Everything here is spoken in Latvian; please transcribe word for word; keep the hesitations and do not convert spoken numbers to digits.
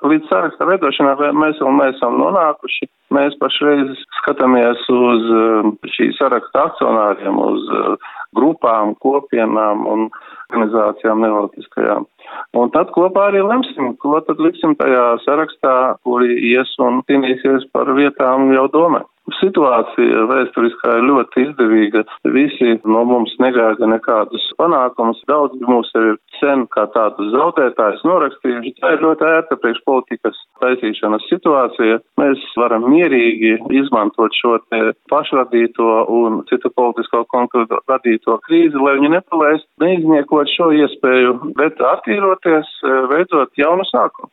līdz saraksta veidošanai mēs vēl neesam nonākuši. Mēs pašreiz skatāmies uz šī saraksta akcionāriem, uz grupām, kopienām un organizācijām nevalstiskajām. Un tad kopā arī lemsim, ko tad liksim tajā sarakstā, kuri ies un cīnīsies par vietām jau domē. Situācija vēsturiskā ir ļoti izdevīga. Visi no mums negaida nekādus panākumus. Daudz mums ir sen kā tādus zaudētājus norakstījuši. Tā ir ļoti ērta priekšpolitikas taisīšanas situācija. Mēs varam mierīgi izmantot šo te pašradīto un citu politisko konkursu radīto krīzi, lai viņi nepalaist, neizniekot šo iespēju, bet attīroties, veidot jaunu sākumu.